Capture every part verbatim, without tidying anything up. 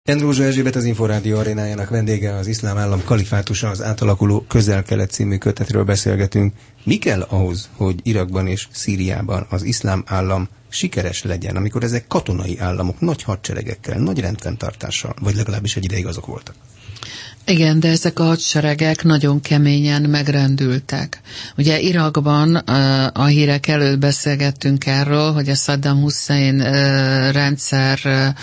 Endrózsa Erzsébet, az Inforádió arénájának vendége, az Iszlám Állam kalifátusa, az átalakuló Közel-Kelet című kötetről beszélgetünk. Mi kell ahhoz, hogy Irakban és Szíriában az Iszlám Állam sikeres legyen, amikor ezek katonai államok, nagy hadseregekkel, nagy rendfenntartással, vagy legalábbis egy ideig azok voltak? Igen, de ezek a hadseregek nagyon keményen megrendültek. Ugye Irakban a hírek előtt beszélgettünk erről, hogy a Saddam Hussein rendszer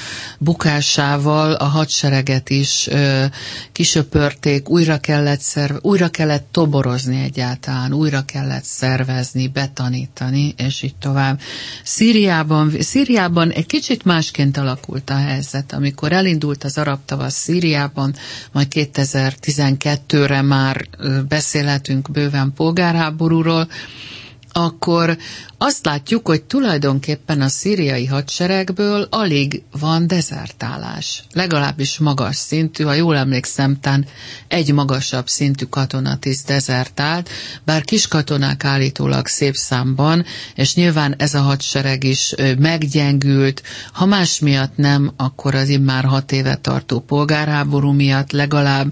bukásával a hadsereget is kisöpörték, újra kellett, szerv, újra kellett toborozni egyáltalán, újra kellett szervezni, betanítani, és így tovább. Szíriában, Szíriában egy kicsit másként alakult a helyzet. Amikor elindult az arab tavasz Szíriában, majd kétezer-tizenkettőre már beszélhetünk bőven polgárháborúról, akkor azt látjuk, hogy tulajdonképpen a szíriai hadseregből alig van dezertálás. Legalábbis magas szintű, ha jól emlékszem, tán egy magasabb szintű katonatiszt dezertált, bár kiskatonák állítólag szép számban, és nyilván ez a hadsereg is meggyengült, ha más miatt nem, akkor az immár hat éve tartó polgárháború miatt legalább.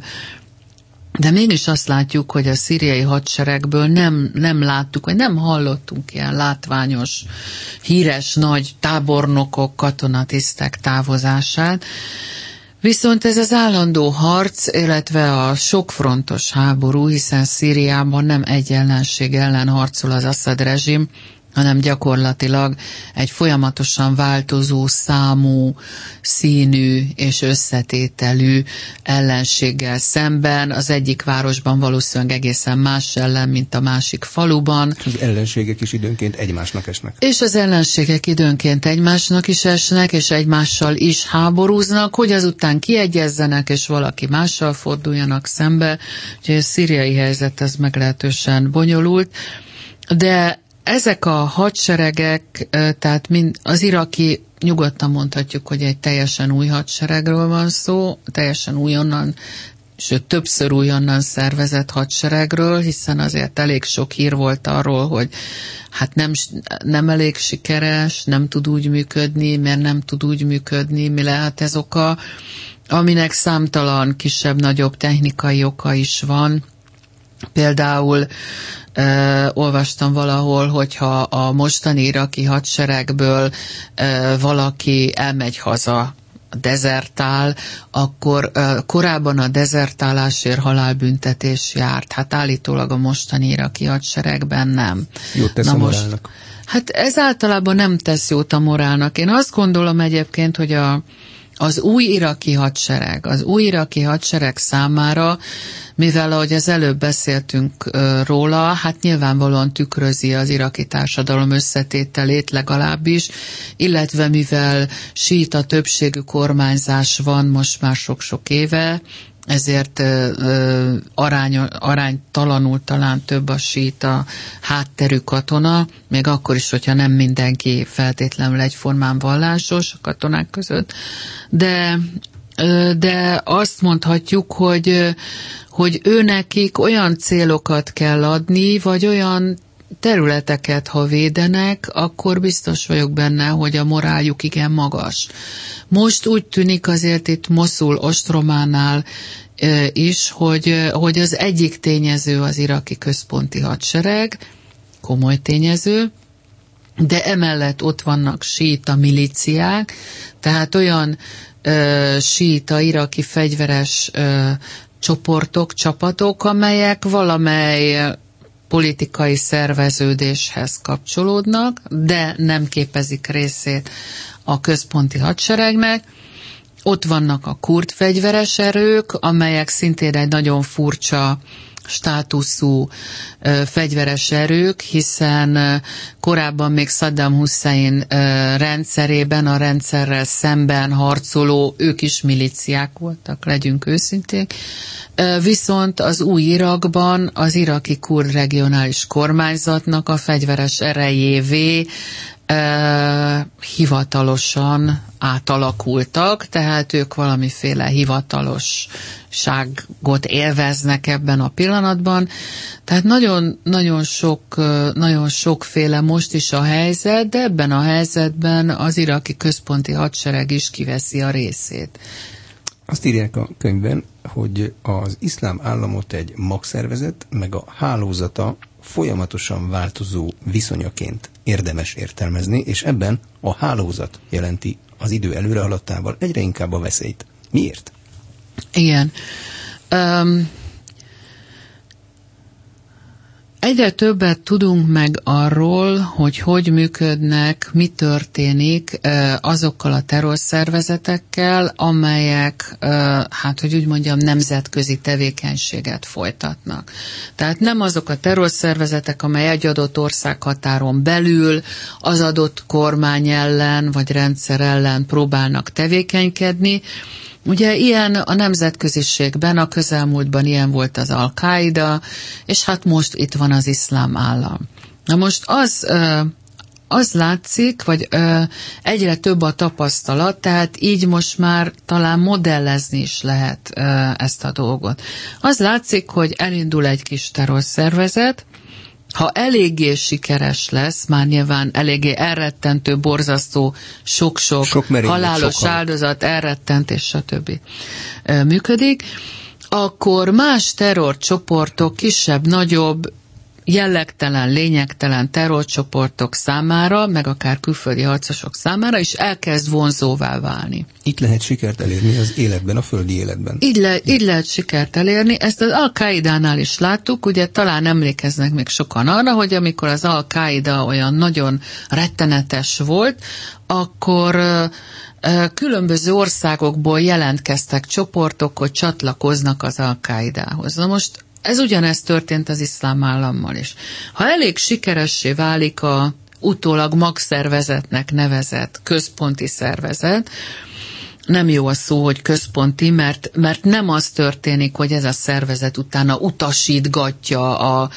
De mégis azt látjuk, hogy a szíriai hadseregből nem, nem láttuk, vagy nem hallottunk ilyen látványos, híres nagy tábornokok, katonatisztek távozását. Viszont ez az állandó harc, illetve a sokfrontos háború, hiszen Szíriában nem egy ellenség ellen harcol az Assad rezsim, hanem gyakorlatilag egy folyamatosan változó számú, színű és összetételű ellenséggel szemben. Az egyik városban valószínűleg egészen más ellen, mint a másik faluban. Az ellenségek is időnként egymásnak esnek. És az ellenségek időnként egymásnak is esnek, és egymással is háborúznak, hogy azután kiegyezzenek, és valaki mással forduljanak szembe. Úgyhogy a szíriai helyzet ez meglehetősen bonyolult, de ezek a hadseregek, tehát mind az iraki, nyugodtan mondhatjuk, hogy egy teljesen új hadseregről van szó, teljesen újonnan, sőt többször újonnan szervezett hadseregről, hiszen azért elég sok hír volt arról, hogy hát nem, nem elég sikeres, nem tud úgy működni, mert nem tud úgy működni, mi lehet ez oka, aminek számtalan kisebb-nagyobb technikai oka is van. Például Uh, olvastam valahol, hogyha a mostani iraki hadseregből uh, valaki elmegy haza, dezertál, akkor uh, korábban a dezertálásért halálbüntetés járt. Hát állítólag a mostani iraki hadseregben nem. Jót tesz Na a most, morálnak. Hát ez általában nem tesz jót a morálnak. Én azt gondolom egyébként, hogy a Az új iraki hadsereg, az új iraki hadsereg számára, mivel ahogy az előbb beszéltünk róla, hát nyilvánvalóan tükrözi az iraki társadalom összetételét legalábbis, illetve mivel síita többségű kormányzás van most már sok-sok éve, ezért ö, arány, aránytalanul talán több a síita hátterű katona, még akkor is, hogyha nem mindenki feltétlenül egyformán vallásos a katonák között, de, ö, de azt mondhatjuk, hogy, hogy őnekik olyan célokat kell adni, vagy olyan területeket, ha védenek, akkor biztos vagyok benne, hogy a moráljuk igen magas. Most úgy tűnik azért itt Moszul ostrománál e, is, hogy, hogy az egyik tényező az iraki központi hadsereg, komoly tényező, de emellett ott vannak síita milíciák, tehát olyan e, síita iraki fegyveres e, csoportok, csapatok, amelyek valamely politikai szerveződéshez kapcsolódnak, de nem képezik részét a központi hadseregnek. Ott vannak a kurd fegyveres erők, amelyek szintén egy nagyon furcsa státuszú ö, fegyveres erők, hiszen ö, korábban még Saddam Hussein ö, rendszerében, a rendszerrel szemben harcoló, ők is milíciák voltak, legyünk őszinték. Ö, viszont az új Irakban az iraki kurd regionális kormányzatnak a fegyveres erejévé Uh, hivatalosan átalakultak, tehát ők valamiféle hivatalosságot élveznek ebben a pillanatban. Tehát nagyon, nagyon, sok, nagyon sokféle most is a helyzet, de ebben a helyzetben az iraki központi hadsereg is kiveszi a részét. Azt írják a könyvben, hogy az iszlám államot egy magszervezet, meg a hálózata folyamatosan változó viszonyaként érdemes értelmezni, és ebben a hálózat jelenti az idő előre haladtával egyre inkább a veszélyt. Miért? Igen. Um, egyre többet tudunk meg arról, hogy hogy működnek, mi történik uh, azokkal a terrorszervezetekkel, amelyek, uh, hát hogy úgy mondjam, nemzetközi tevékenységet folytatnak. Tehát nem azok a terrorszervezetek, amely egy adott országhatáron belül az adott kormány ellen, vagy rendszer ellen próbálnak tevékenykedni. Ugye ilyen a nemzetköziségben, a közelmúltban ilyen volt az Al-Qaida, és hát most itt van az iszlám állam. Na most az, az látszik, vagy egyre több a tapasztalat, tehát így most már talán modellezni is lehet ezt a dolgot. Az látszik, hogy elindul egy kis terrorszervezet, ha eléggé sikeres lesz, már nyilván eléggé elrettentő, borzasztó, sok-sok sok merénylet, halálos sok áldozat, elrettent és stb. működik, akkor más terrorcsoportok, kisebb, nagyobb, jellegtelen, lényegtelen terrorcsoportok számára, meg akár külföldi harcosok számára is elkezd vonzóvá válni. Itt lehet sikert elérni az életben, a földi életben. Így, le, így lehet sikert elérni. Ezt az Al-Qaidánál is láttuk, ugye talán emlékeznek még sokan arra, hogy amikor az Al-Qaida olyan nagyon rettenetes volt, akkor különböző országokból jelentkeztek csoportok, hogy csatlakoznak az Al-Qaidához. Na most ez ugyanezt történt az iszlám állammal is. Ha elég sikeressé válik a utólag magszervezetnek nevezett központi szervezet, nem jó a szó, hogy központi, mert, mert nem az történik, hogy ez a szervezet utána utasítgatja a,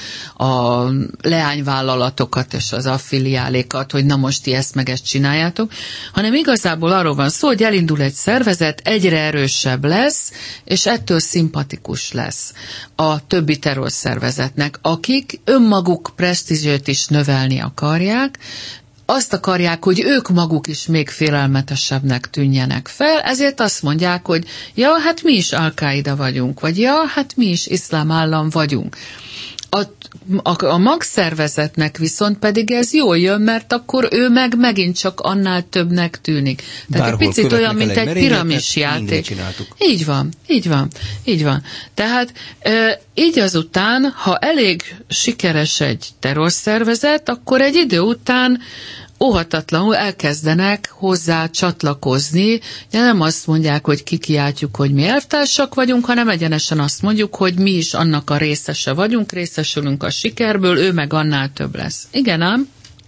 a leányvállalatokat és az affiliálékat, hogy na most ti ezt meg ezt csináljátok, hanem igazából arról van szó, hogy elindul egy szervezet, egyre erősebb lesz, és ettől szimpatikus lesz a többi terrorszervezetnek, akik önmaguk presztízsét is növelni akarják, azt akarják, hogy ők maguk is még félelmetesebbnek tűnjenek fel, ezért azt mondják, hogy ja, hát mi is Al-Qaida vagyunk, vagy ja, hát mi is iszlám állam vagyunk. A, a, a magszervezetnek viszont pedig ez jól jön, mert akkor ő meg megint csak annál többnek tűnik. Tehát Bárhol egy picit olyan, mint egy, egy piramis játék. Így van, így van, így van. Tehát e, így azután, ha elég sikeres egy terrorszervezet, akkor egy idő után óhatatlanul elkezdenek hozzá csatlakozni. De nem azt mondják, hogy kikiáltjuk, hogy mi elvtársak vagyunk, hanem egyenesen azt mondjuk, hogy mi is annak a részese vagyunk, részesülünk a sikerből, ő meg annál több lesz. Igen ám,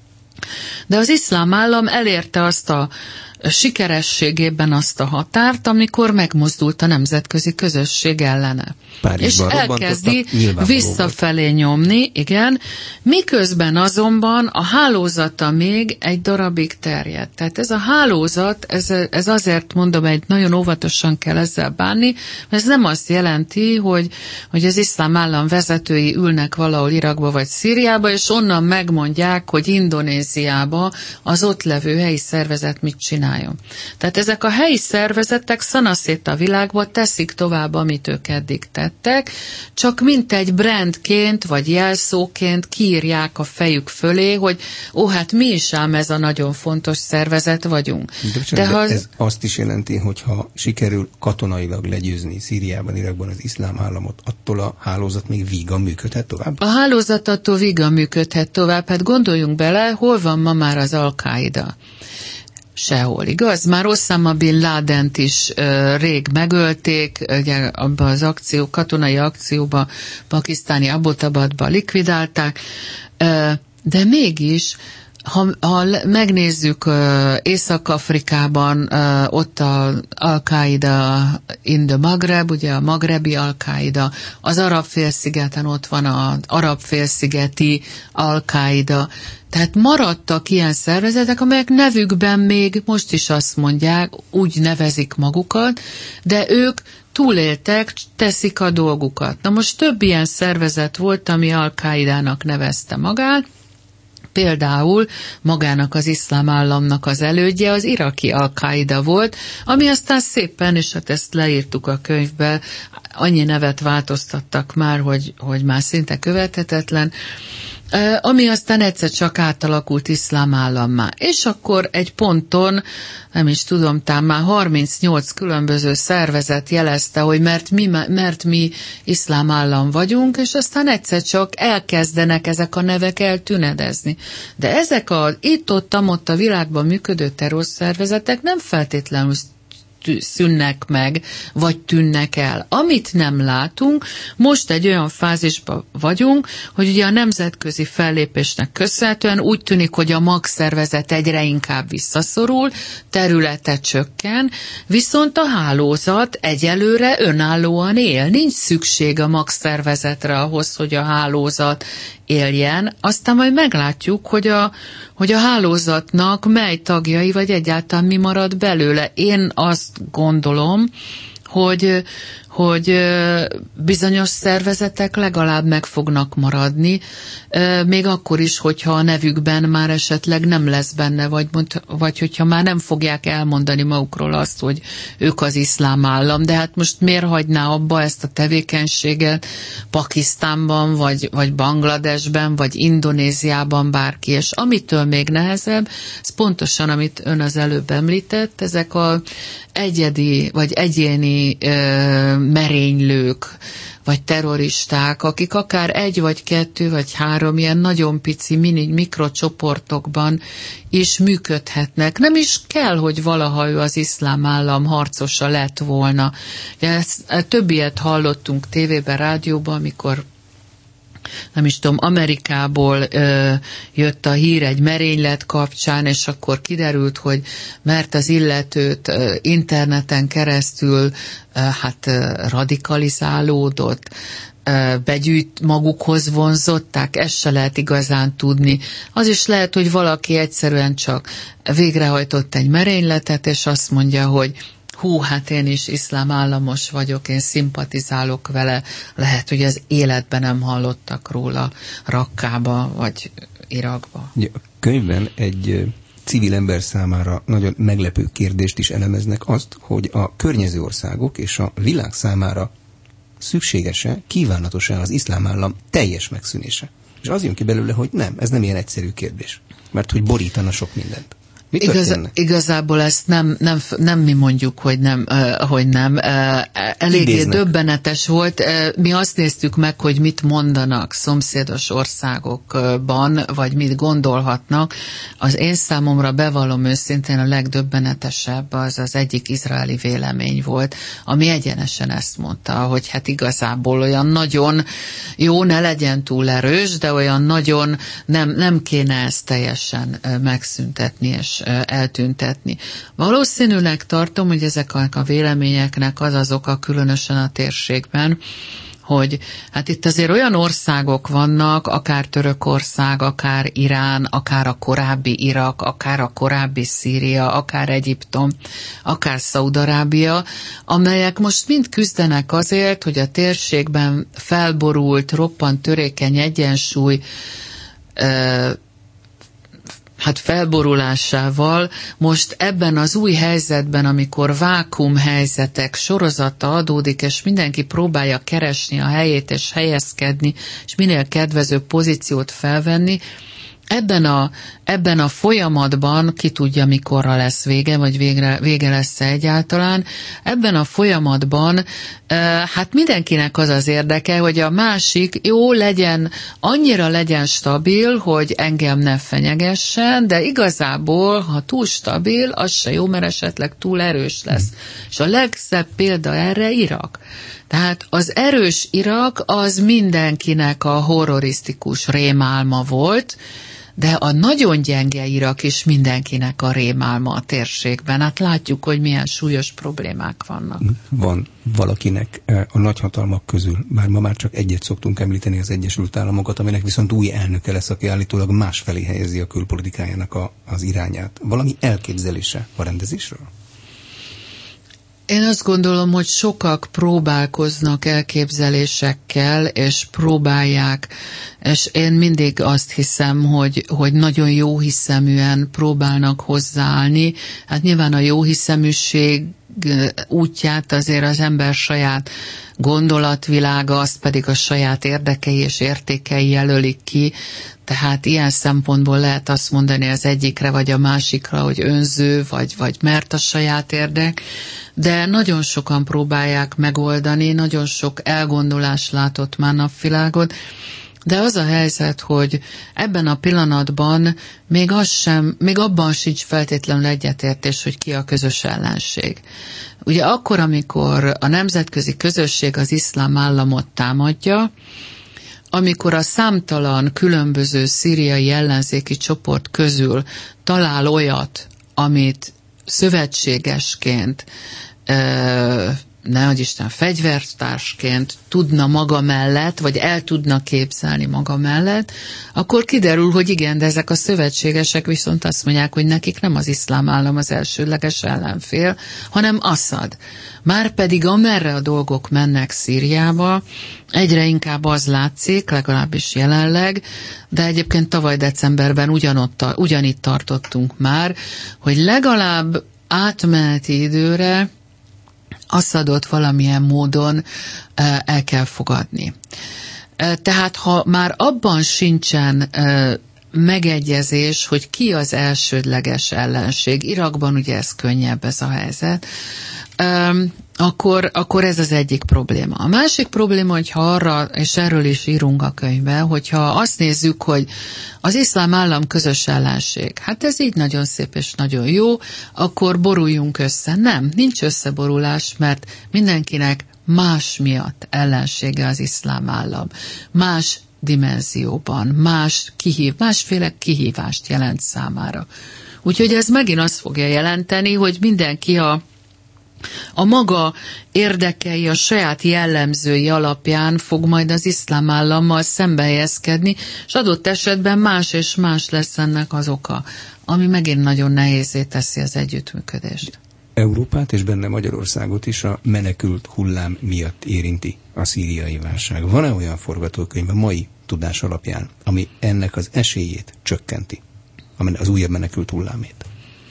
de az iszlám állam elérte azt a sikerességében azt a határt, amikor megmozdult a nemzetközi közösség ellene. Párizsban és elkezdi visszafelé nyomni, igen, miközben azonban a hálózata még egy darabig terjed. Tehát ez a hálózat, ez, ez azért mondom, egy nagyon óvatosan kell ezzel bánni, mert ez nem azt jelenti, hogy, hogy az iszlám állam vezetői ülnek valahol Irakba vagy Szíriába, és onnan megmondják, hogy Indonéziába az ott levő helyi szervezet mit csinál. Tehát ezek a helyi szervezetek szanaszét a világba teszik tovább, amit ők eddig tettek, csak mint egy brandként, vagy jelszóként kiírják a fejük fölé, hogy ó, hát mi is ám ez a nagyon fontos szervezet vagyunk. De, de, de az... ez azt is jelenti, hogy ha sikerül katonailag legyőzni Szíriában, Irakban az iszlám államot, attól a hálózat még vígan működhet tovább? A hálózat attól vígan működhet tovább. Hát gondoljunk bele, hol van ma már az Al-Qaida? Sehol, igaz? Már Osama Bin Ladent is uh, rég megölték, ugye abban az akció, katonai akcióba, pakisztáni Abbottabadba likvidálták, uh, de mégis, ha, ha megnézzük uh, Észak-Afrikában, uh, ott a Al-Qaida in the Maghreb, ugye a magrebi Al-Qaida, az Arab-félszigeten ott van az Arab-félszigeti Al-Qaida, tehát maradtak ilyen szervezetek, amelyek nevükben még most is azt mondják, úgy nevezik magukat, de ők túléltek, teszik a dolgukat. Na most több ilyen szervezet volt, ami Al-Qaidának nevezte magát, Például magának az iszlám államnak az elődje az iraki Al-Qaida volt, ami aztán szépen, és hát ezt leírtuk a könyvbe, annyi nevet változtattak már, hogy, hogy már szinte követhetetlen, ami aztán egyszer csak átalakult iszlám állammá. És akkor egy ponton, nem is tudom, tám már harmincnyolc különböző szervezet jelezte, hogy mert mi, mert mi iszlám állam vagyunk, és aztán egyszer csak elkezdenek ezek a nevek eltűnedezni. De ezek a itt-ott-ott a világban működő terrorszervezetek nem feltétlenül szűnnek meg, vagy tűnnek el. Amit nem látunk, most egy olyan fázisban vagyunk, hogy ugye a nemzetközi fellépésnek köszönhetően úgy tűnik, hogy a magszervezet egyre inkább visszaszorul, területe csökken, viszont a hálózat egyelőre önállóan él. Nincs szükség a magszervezetre ahhoz, hogy a hálózat éljen, aztán majd meglátjuk, hogy a, hogy a hálózatnak mely tagjai, vagy egyáltalán mi marad belőle. Én azt gondolom, hogy, hogy bizonyos szervezetek legalább meg fognak maradni, még akkor is, hogyha a nevükben már esetleg nem lesz benne, vagy, vagy hogyha már nem fogják elmondani magukról azt, hogy ők az iszlám állam. De hát most miért hagyná abba ezt a tevékenységet Pakisztánban, vagy, vagy Bangladesben, vagy Indonéziában bárki, és amitől még nehezebb, ez pontosan, amit ön az előbb említett, ezek az egyedi, vagy egyéni ö, merénylők, vagy terroristák, akik akár egy, vagy kettő, vagy három ilyen nagyon pici mini mikrocsoportokban is működhetnek. Nem is kell, hogy valaha ő az iszlám állam harcosa lett volna. Ezt, több ilyet hallottunk tévében, rádióban, amikor nem is tudom, Amerikából ö, jött a hír egy merénylet kapcsán, és akkor kiderült, hogy mert az illetőt ö, interneten keresztül ö, hát ö, radikalizálódott, ö, begyűjt, magukhoz vonzották, ezt se lehet igazán tudni. Az is lehet, hogy valaki egyszerűen csak végrehajtott egy merényletet, és azt mondja, hogy hú, hát én is iszlám államos vagyok, én szimpatizálok vele, lehet, hogy az életben nem hallottak róla Rakkába, vagy Irakba. A könyvben egy civil ember számára nagyon meglepő kérdést is elemeznek, azt, hogy a környező országok és a világ számára szükséges-e, kívánatos-e az iszlám állam teljes megszűnése. És az jön ki belőle, hogy nem, ez nem ilyen egyszerű kérdés, mert hogy borítana sok mindent. Igaz, igazából ezt nem, nem, nem mi mondjuk, hogy nem. Uh, hogy nem. Uh, eléggé Idéznek. Döbbenetes volt. Uh, mi azt néztük meg, hogy mit mondanak szomszédos országokban, vagy mit gondolhatnak. Az én számomra, bevallom őszintén, a legdöbbenetesebb az az egyik izraeli vélemény volt, ami egyenesen ezt mondta, hogy hát igazából olyan nagyon jó, ne legyen túl erős, de olyan nagyon nem, nem kéne ezt teljesen uh, megszüntetni, és eltüntetni. Valószínűleg tartom, hogy ezeknek a véleményeknek az az oka, különösen a térségben, hogy hát itt azért olyan országok vannak, akár Törökország, akár Irán, akár a korábbi Irak, akár a korábbi Szíria, akár Egyiptom, akár Szaúd-Arábia, amelyek most mind küzdenek azért, hogy a térségben felborult, roppant törékeny egyensúly hát felborulásával most ebben az új helyzetben, amikor vákum helyzetek sorozata adódik, és mindenki próbálja keresni a helyét és helyezkedni, és minél kedvezőbb pozíciót felvenni, ebben a, ebben a folyamatban, ki tudja mikorra lesz vége, vagy végre, vége lesz egyáltalán, ebben a folyamatban hát mindenkinek az az érdeke, hogy a másik jó legyen, annyira legyen stabil, hogy engem ne fenyegessen, de igazából, ha túl stabil, az se jó, mert esetleg túl erős lesz. Mm. És a legszebb példa erre Irak. Tehát az erős Irak az mindenkinek a horrorisztikus rémálma volt, de a nagyon gyenge Irak is mindenkinek a rémálma a térségben. Hát látjuk, hogy milyen súlyos problémák vannak. Van valakinek a nagyhatalmak közül, bár ma már csak egyet szoktunk említeni, az Egyesült Államokat, aminek viszont új elnöke lesz, aki állítólag másfelé helyezi a külpolitikájának a, az irányát. Valami elképzelése a rendezésről? Én azt gondolom, hogy sokak próbálkoznak elképzelésekkel, és próbálják, és én mindig azt hiszem, hogy, hogy nagyon jó hiszeműen próbálnak hozzáállni. Hát nyilván a jó hiszeműség útját azért az ember saját gondolatvilága, azt pedig a saját érdekei és értékei jelölik ki, tehát ilyen szempontból lehet azt mondani az egyikre vagy a másikra, hogy önző, vagy, vagy mert a saját érdek, de nagyon sokan próbálják megoldani, nagyon sok elgondolás látott már napvilágot, de az a helyzet, hogy ebben a pillanatban még, az sem, még abban sincs feltétlenül egyetértés, hogy ki a közös ellenség. Ugye akkor, amikor a nemzetközi közösség az iszlám államot támadja, amikor a számtalan különböző szíriai ellenzéki csoport közül talál olyat, amit szövetségesként, nehogy Isten, fegyvertársként tudna maga mellett, vagy el tudna képzelni maga mellett, akkor kiderül, hogy igen, de ezek a szövetségesek viszont azt mondják, hogy nekik nem az iszlám állam az elsődleges ellenfél, hanem Assad. Márpedig amerre a dolgok mennek Szíriába, egyre inkább az látszik, legalábbis jelenleg, de egyébként tavaly decemberben ugyanott, ugyanitt tartottunk már, hogy legalább átmeneti időre Assadot valamilyen módon el kell fogadni. Tehát ha már abban sincsen megegyezés, hogy ki az elsődleges ellenség, Irakban ugye ez könnyebb ez a helyzet, akkor, akkor ez az egyik probléma. A másik probléma, hogyha arra, és erről is írunk a könyvben, hogyha azt nézzük, hogy az iszlám állam közös ellenség, hát ez így nagyon szép és nagyon jó, akkor boruljunk össze. Nem, nincs összeborulás, mert mindenkinek más miatt ellensége az iszlám állam. Más dimenzióban, más kihív, másféle kihívást jelent számára. Úgyhogy ez megint azt fogja jelenteni, hogy mindenki a A maga érdekei, a saját jellemzői alapján fog majd az iszlám állammal szembehelyezkedni, és adott esetben más és más lesz ennek az oka, ami megint nagyon nehézzé teszi az együttműködést. Európát és benne Magyarországot is a menekült hullám miatt érinti a szíriai válság. Van-e olyan forgatókönyv a mai tudás alapján, ami ennek az esélyét csökkenti, az újabb menekült hullámét?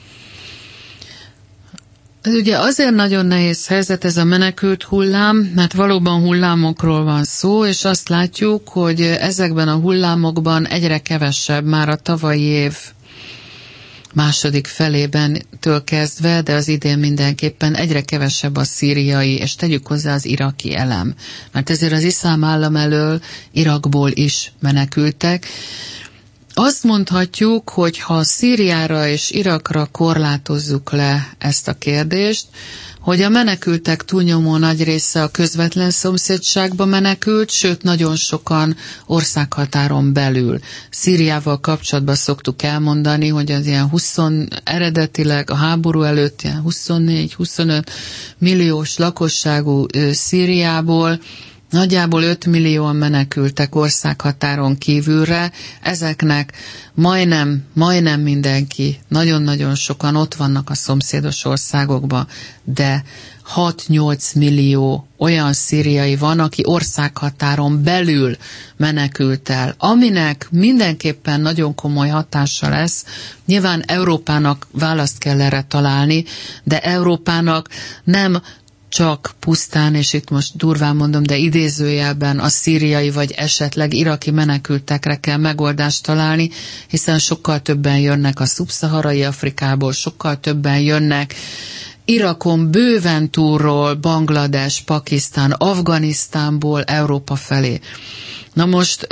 Ez ugye azért nagyon nehéz helyzet ez a menekült hullám, mert valóban hullámokról van szó, és azt látjuk, hogy ezekben a hullámokban egyre kevesebb már a tavalyi év második felében től kezdve, de az idén mindenképpen egyre kevesebb a szíriai, és tegyük hozzá az iraki elem. Mert ezért az iszlám állam elől Irakból is menekültek. Azt mondhatjuk, hogy ha Szíriára és Irakra korlátozzuk le ezt a kérdést, hogy a menekültek túlnyomó nagy része a közvetlen szomszédságba menekült, sőt nagyon sokan országhatáron belül. Szíriával kapcsolatban szoktuk elmondani, hogy az ilyen húsz, eredetileg a háború előtt ilyen huszonnégy-huszonöt milliós lakosságú Szíriából nagyjából öt millióan menekültek országhatáron kívülre, ezeknek majdnem, majdnem mindenki, nagyon-nagyon sokan ott vannak a szomszédos országokban, de hat-nyolc millió olyan szíriai van, aki országhatáron belül menekült el, aminek mindenképpen nagyon komoly hatása lesz. Nyilván Európának választ kell erre találni, de Európának nem csak pusztán, és itt most durván mondom, de idézőjelben a szíriai vagy esetleg iraki menekültekre kell megoldást találni, hiszen sokkal többen jönnek a szubszaharai Afrikából, sokkal többen jönnek Irakon bőven túlról, Banglades, Pakisztán, Afganisztánból Európa felé. Na most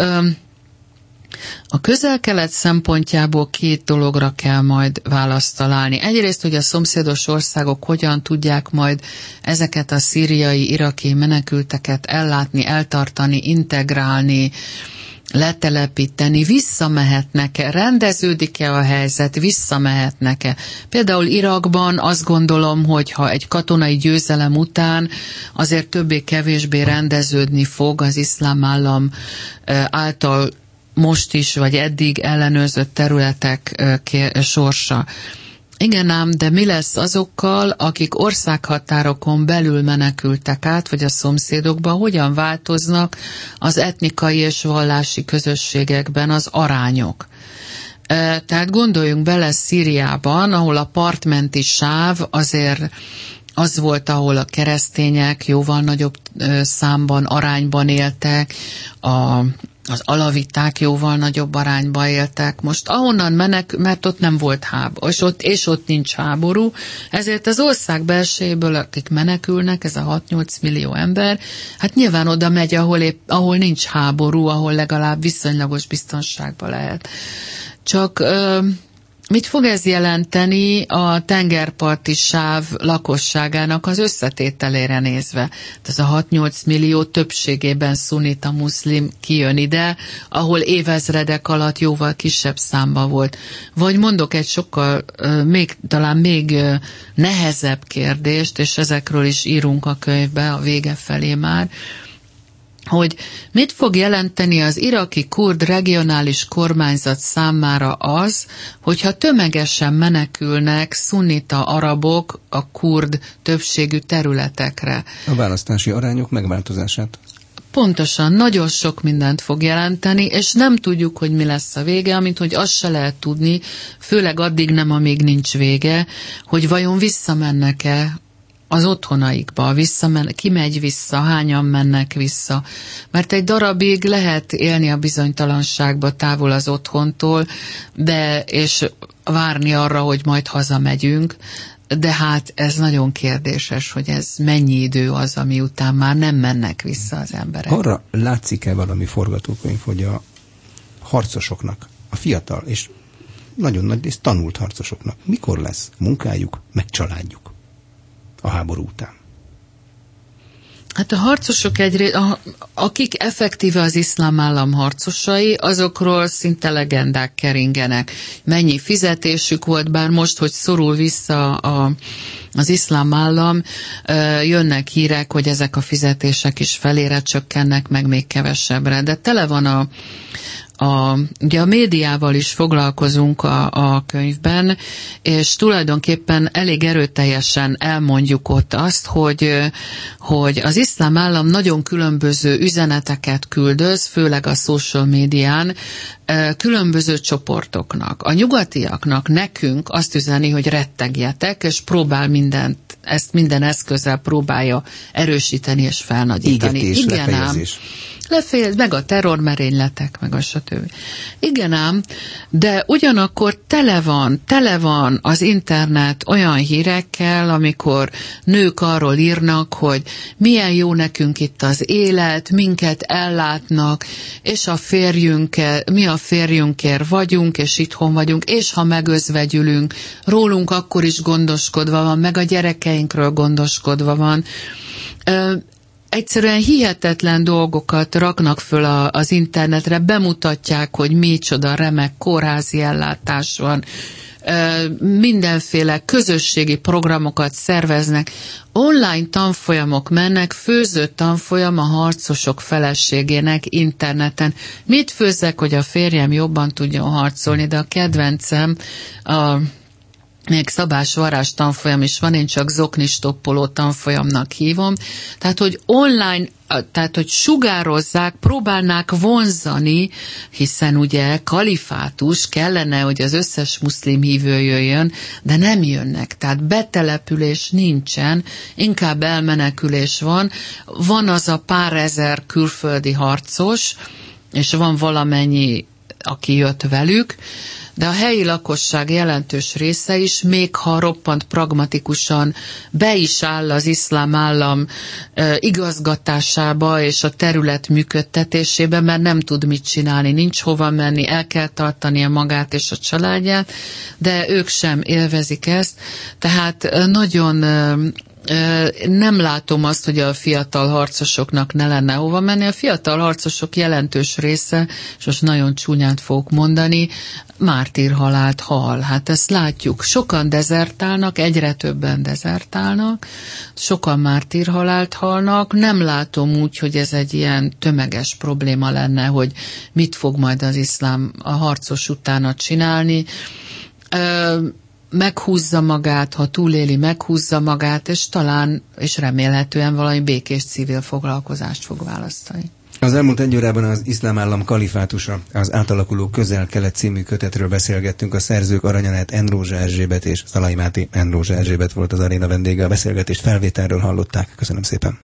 a Közel-Kelet szempontjából két dologra kell majd választ találni. Egyrészt, hogy a szomszédos országok hogyan tudják majd ezeket a szíriai, iraki menekülteket ellátni, eltartani, integrálni, letelepíteni, visszamehetnek-e, rendeződik-e a helyzet, visszamehetnek-e. Például Irakban azt gondolom, hogy ha egy katonai győzelem után azért többé-kevésbé rendeződni fog az iszlám állam által most is, vagy eddig ellenőrzött területek sorsa. Igen ám, de mi lesz azokkal, akik országhatárokon belül menekültek át, vagy a szomszédokban, hogyan változnak az etnikai és vallási közösségekben az arányok? Tehát gondoljunk bele Szíriában, ahol a partmenti sáv azért az volt, ahol a keresztények jóval nagyobb számban, arányban éltek, a az alaviták jóval nagyobb arányba éltek. Most ahonnan menek, mert ott nem volt háború, és ott, és ott nincs háború, ezért az ország belsejéből, akik menekülnek, ez a hat-nyolc millió ember, hát nyilván oda megy, ahol, épp, ahol nincs háború, ahol legalább viszonylagos biztonságban lehet. Csak ö, mit fog ez jelenteni a tengerparti sáv lakosságának az összetételére nézve? Tehát az a hat-nyolc millió többségében szunita muszlim kijön ide, ahol évezredek alatt jóval kisebb számban volt. Vagy mondok egy sokkal, még, talán még nehezebb kérdést, és ezekről is írunk a könyvbe a vége felé már, hogy mit fog jelenteni az iraki kurd regionális kormányzat számára az, hogyha tömegesen menekülnek szunnita arabok a kurd többségű területekre. A választási arányok megváltozását. Pontosan, nagyon sok mindent fog jelenteni, és nem tudjuk, hogy mi lesz a vége, amint hogy azt se lehet tudni, főleg addig nem, amíg nincs vége, hogy vajon visszamennek-e az otthonaikba, visszamen, ki megy vissza, hányan mennek vissza. Mert egy darabig lehet élni a bizonytalanságba távol az otthontól, de, és várni arra, hogy majd hazamegyünk, de hát ez nagyon kérdéses, hogy ez mennyi idő az, ami után már nem mennek vissza az emberek. Arra látszik-e valami forgatókönyv, hogy a harcosoknak, a fiatal és nagyon nagy rész tanult harcosoknak mikor lesz munkájuk, meg családjuk a háború után? Hát a harcosok egyrészt, akik effektíve az iszlám állam harcosai, azokról szinte legendák keringenek. Mennyi fizetésük volt, bár most, hogy szorul vissza a, az iszlám állam, jönnek hírek, hogy ezek a fizetések is felére csökkennek, meg még kevesebbre. De tele van a A, ugye a médiával is foglalkozunk a, a könyvben, és tulajdonképpen elég erőteljesen elmondjuk ott azt, hogy, hogy az iszlám állam nagyon különböző üzeneteket küldöz, főleg a social médián, különböző csoportoknak. A nyugatiaknak, nekünk azt üzeni, hogy rettegjetek, és próbál mindent, ezt minden eszközzel próbálja erősíteni és felnagyítani. Égetés, igen, lefejezés. ám. Lefejez, meg a terrormerényletek, meg a stb. Igen ám, de ugyanakkor tele van, tele van az internet olyan hírekkel, amikor nők arról írnak, hogy milyen jó nekünk itt az élet, minket ellátnak, és a férjünkkel, mi a férjünkért vagyunk, és itthon vagyunk, és ha megözvegyülünk, rólunk akkor is gondoskodva van, meg a gyerekeinkről gondoskodva van. Egyszerűen hihetetlen dolgokat raknak föl a, az internetre, bemutatják, hogy micsoda remek kórházi ellátás van, mindenféle közösségi programokat szerveznek, online tanfolyamok mennek, főző tanfolyam a harcosok feleségének interneten. Mit főzzek, hogy a férjem jobban tudjon harcolni, de a kedvencem a még szabás varázs tanfolyam is van, én csak zokni stoppoló tanfolyamnak hívom. Tehát, hogy online, tehát, hogy sugározzák, próbálnák vonzani, hiszen ugye kalifátus kellene, hogy az összes muszlim hívő jöjjön, de nem jönnek. Tehát betelepülés nincsen, inkább elmenekülés van. Van az a pár ezer külföldi harcos, és van valamennyi, aki jött velük, de a helyi lakosság jelentős része is, még ha roppant pragmatikusan be is áll az iszlám állam e, igazgatásába és a terület működtetésébe, mert nem tud mit csinálni, nincs hova menni, el kell tartania magát és a családját, de ők sem élvezik ezt, tehát nagyon e, nem látom azt, hogy a fiatal harcosoknak ne lenne hova menni. A fiatal harcosok jelentős része, és most nagyon csúnyát fogok mondani, mártírhalált hal. Hát ezt látjuk. Sokan dezertálnak, egyre többen dezertálnak, sokan mártírhalált halnak. Nem látom úgy, hogy ez egy ilyen tömeges probléma lenne, hogy mit fog majd az iszlám a harcos utána csinálni. meghúzza magát, ha túléli, meghúzza magát, és talán, és remélhetően valami békés civil foglalkozást fog választani. Az elmúlt egy órában az Iszlám Állam kalifátusa, az átalakuló Közel-Kelet című kötetről beszélgettünk. A szerzők Aranyanet Endrózsa Erzsébet és Szalai Máté Endrózsa Erzsébet volt az aréna vendége. A beszélgetést felvételről hallották. Köszönöm szépen.